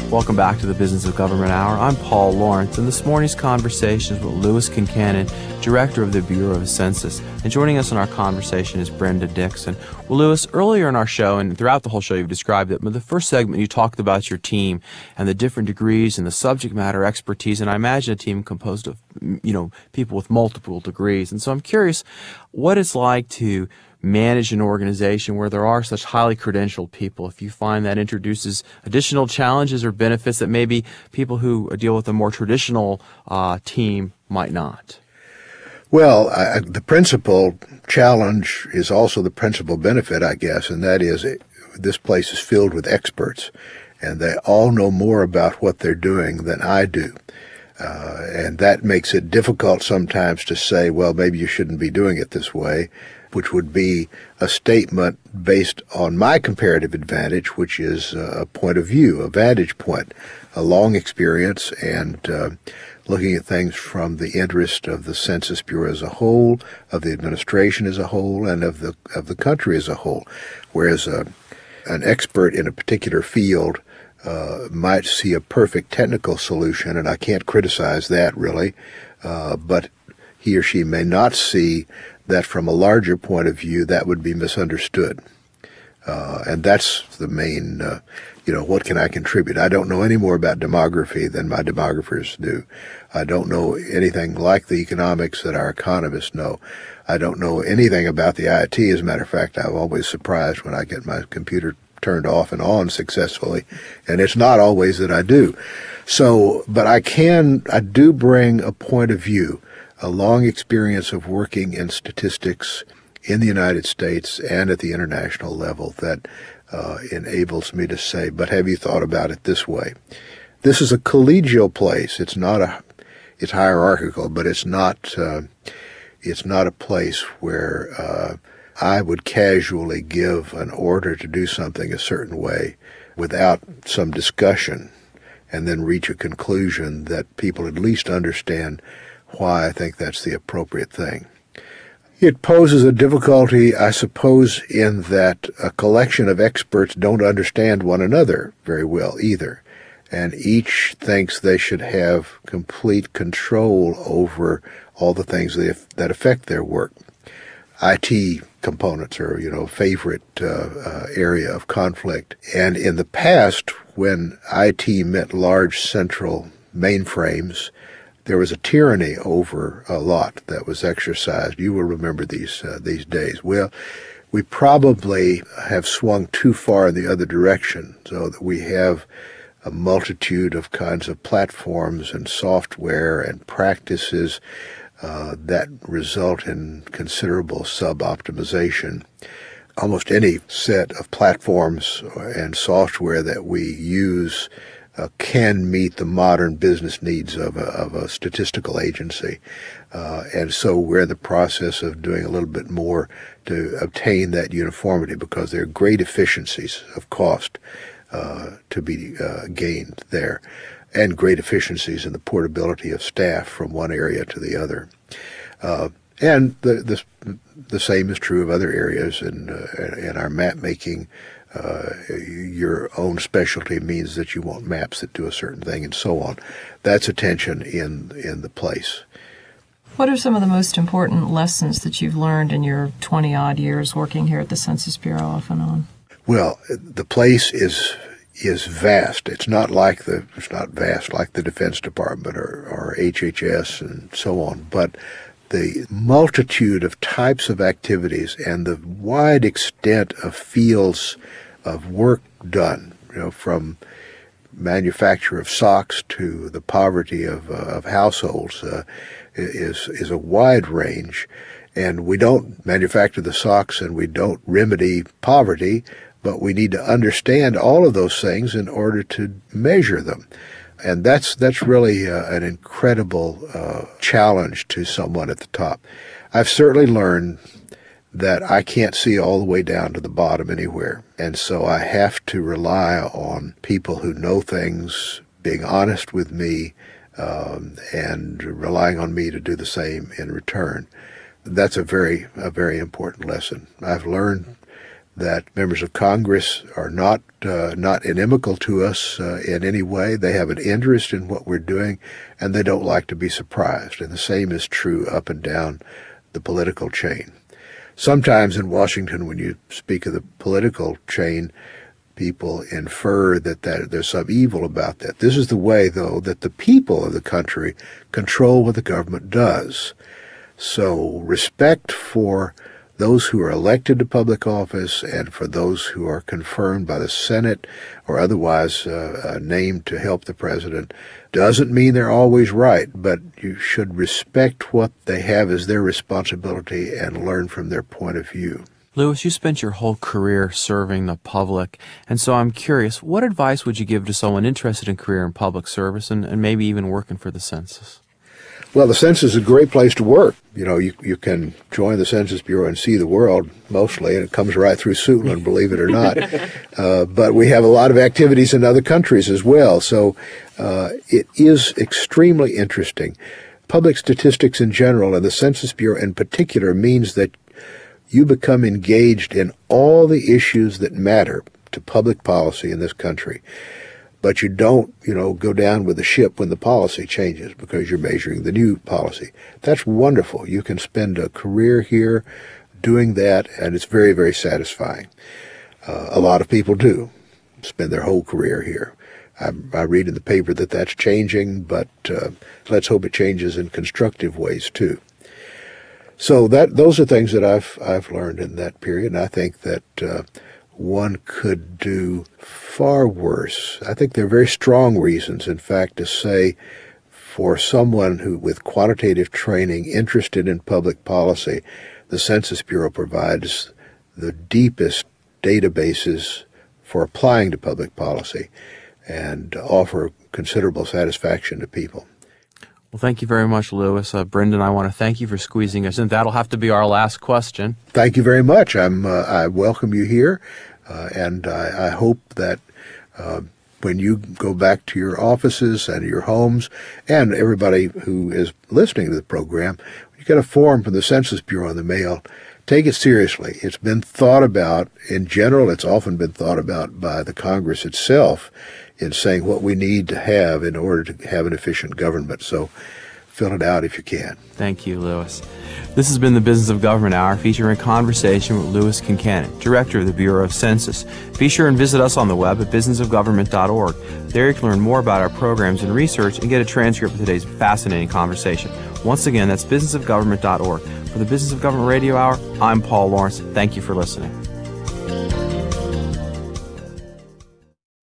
Welcome back to the Business of Government Hour. I'm Paul Lawrence, and this morning's conversation is with Louis Concannon, Director of the Bureau of Census. And joining us in our conversation is Brenda Dixon. Well, Louis, earlier in our show, and throughout the whole show you've described it, but the first segment you talked about your team and the different degrees and the subject matter expertise, and I imagine a team composed of, people with multiple degrees. And so I'm curious what it's like to manage an organization where there are such highly credentialed people, if you find that introduces additional challenges or benefits that maybe people who deal with a more traditional team might not. Well, the principal challenge is also the principal benefit, I guess, and that is this place is filled with experts, and they all know more about what they're doing than I do. And that makes it difficult sometimes to say, well, maybe you shouldn't be doing it this way, which would be a statement based on my comparative advantage, which is a point of view, a vantage point, a long experience, and looking at things from the interest of the Census Bureau as a whole, of the administration as a whole, and of the country as a whole. Whereas an expert in a particular field might see a perfect technical solution, and I can't criticize that really, but he or she may not see that from a larger point of view that would be misunderstood. And that's the main, what can I contribute? I don't know any more about demography than my demographers do. I don't know anything like the economics that our economists know. I don't know anything about the IT. As a matter of fact, I'm always surprised when I get my computer turned off and on successfully, and it's not always that I do. So, but I do bring a point of view, a long experience of working in statistics in the United States and at the international level that enables me to say, but have you thought about it this way? This is a collegial place. It's hierarchical, but it's not a place where I would casually give an order to do something a certain way without some discussion and then reach a conclusion that people at least understand why I think that's the appropriate thing. It poses a difficulty, I suppose, in that a collection of experts don't understand one another very well either, and each thinks they should have complete control over all the things that affect their work. IT components are, favorite area of conflict. And in the past, when IT meant large central mainframes, there was a tyranny over a lot that was exercised. You will remember these days. Well, we probably have swung too far in the other direction, so that we have a multitude of kinds of platforms and software and practices that result in considerable sub-optimization. Almost any set of platforms and software that we use can meet the modern business needs of a statistical agency. And so we're in the process of doing a little bit more to obtain that uniformity, because there are great efficiencies of cost to be gained there, and great efficiencies in the portability of staff from one area to the other. And the same is true of other areas in our map making. Your own specialty means that you want maps that do a certain thing, and so on. That's attention in the place. What are some of the most important lessons that you've learned in your 20-odd years working here at the Census Bureau off and on? Well, the place is vast. It's not vast like the Defense Department or HHS and so on, but the multitude of types of activities and the wide extent of fields of work done, from manufacture of socks to the poverty of households, is a wide range. And we don't manufacture the socks and we don't remedy poverty, but we need to understand all of those things in order to measure them. And that's really an incredible challenge to someone at the top. I've certainly learned that I can't see all the way down to the bottom anywhere. And so I have to rely on people who know things, being honest with me, and relying on me to do the same in return. That's a very important lesson. I've learned that members of Congress are not inimical to us in any way. They have an interest in what we're doing, and they don't like to be surprised. And the same is true up and down the political chain. Sometimes in Washington, when you speak of the political chain, people infer that there's some evil about that. This is the way, though, that the people of the country control what the government does. So respect for those who are elected to public office and for those who are confirmed by the Senate or otherwise named to help the president doesn't mean they're always right, but you should respect what they have as their responsibility and learn from their point of view. Lewis, you spent your whole career serving the public, and so I'm curious, what advice would you give to someone interested in a career in public service and maybe even working for the census? Well, the Census is a great place to work. You know, you can join the Census Bureau and see the world, mostly, and it comes right through Suitland, believe it or not. But we have a lot of activities in other countries as well, so it is extremely interesting. Public statistics in general, and the Census Bureau in particular, means that you become engaged in all the issues that matter to public policy in this country. But you don't, go down with the ship when the policy changes because you're measuring the new policy. That's wonderful. You can spend a career here doing that, and it's very, very satisfying. A lot of people do spend their whole career here. I read in the paper that that's changing, but let's hope it changes in constructive ways too. So those are things that I've learned in that period, and I think that one could do far worse. I think there are very strong reasons, in fact, to say for someone who, with quantitative training, interested in public policy, the Census Bureau provides the deepest databases for applying to public policy and offer considerable satisfaction to people. Well, thank you very much, Lewis. Brendan, I want to thank you for squeezing us in. That'll have to be our last question. Thank you very much. I welcome you here, and I hope that when you go back to your offices and your homes, and everybody who is listening to the program, you get a form from the Census Bureau in the mail. Take it seriously. It's been thought about. In general, it's often been thought about by the Congress itself in saying what we need to have in order to have an efficient government. So fill it out if you can. Thank you, Lewis. This has been the Business of Government Hour, featuring a conversation with Lewis Kincannon, Director of the Bureau of Census. Be sure and visit us on the web at businessofgovernment.org. There you can learn more about our programs and research and get a transcript of today's fascinating conversation. Once again, that's businessofgovernment.org. For the Business of Government Radio Hour, I'm Paul Lawrence. Thank you for listening.